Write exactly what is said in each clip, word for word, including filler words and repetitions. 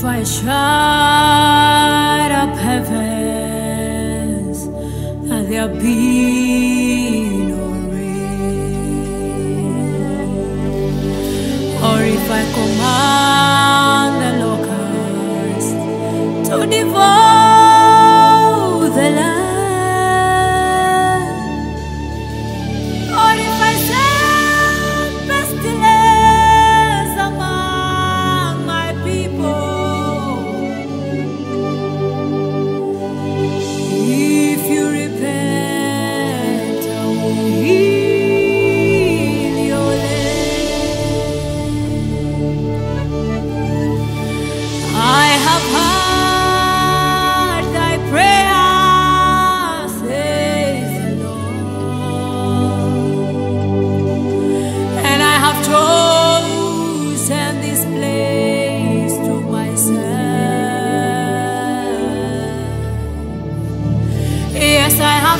I shut up heavens, that there be no rain, or if I command the locust to devour the land, or if I send pestilence among my people, if you repent, I will heal your land. I have heard thy prayer, says the Lord, and I have chosen this place to myself. Yes, I have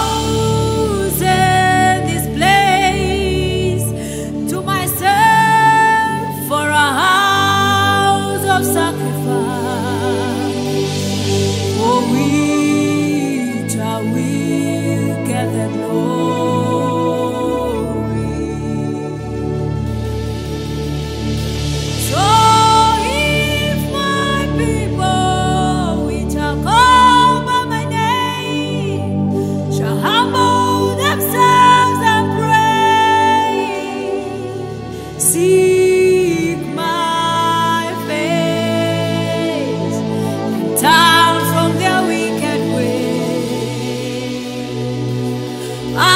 chosen this place to myself for a house of sacrifice, for which I will get the glory. So if my people, which are called by my name, shall humble themselves and pray, seek my face, and turn from their wicked ways, I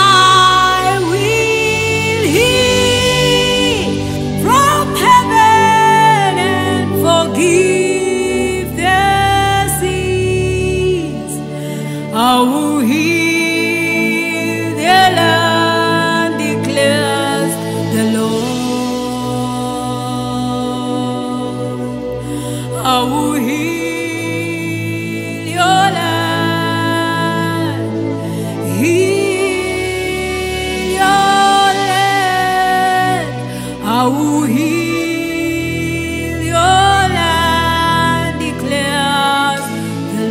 will hear from heaven and forgive their sins. I will heal their land, declares the Lord. I will heal your land, heal your land. I will heal your land, declares the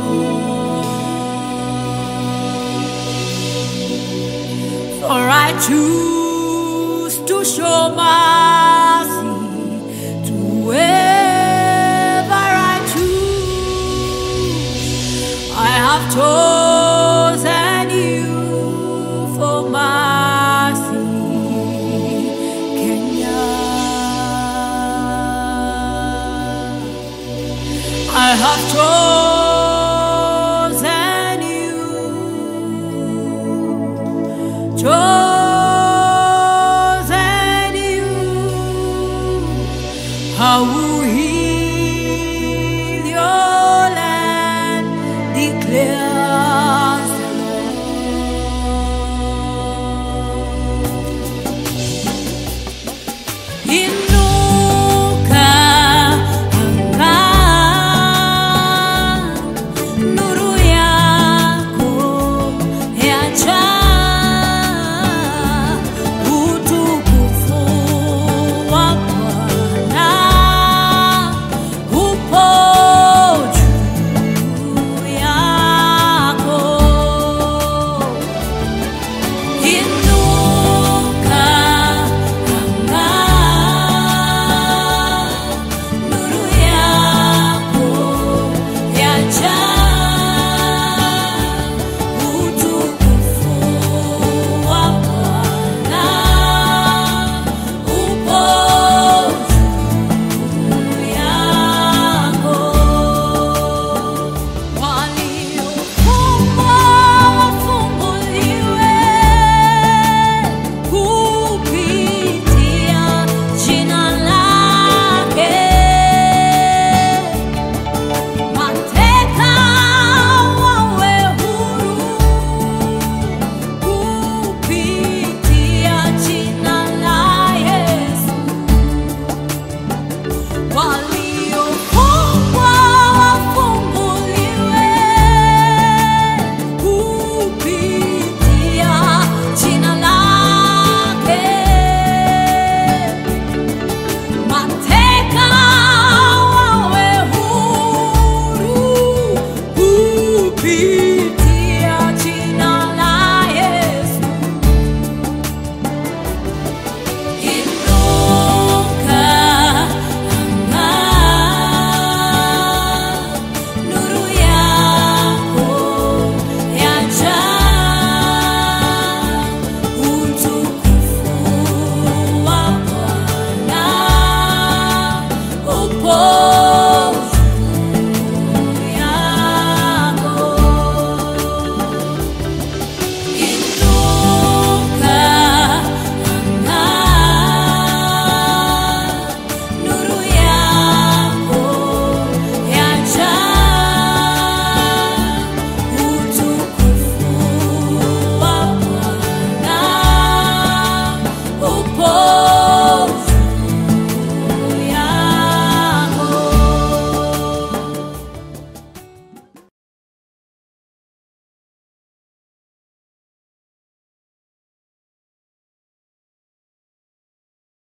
Lord. For I choose to show mercy to whoever I choose. I have chosen you for mercy, Kenya. I have chosen you. Chosen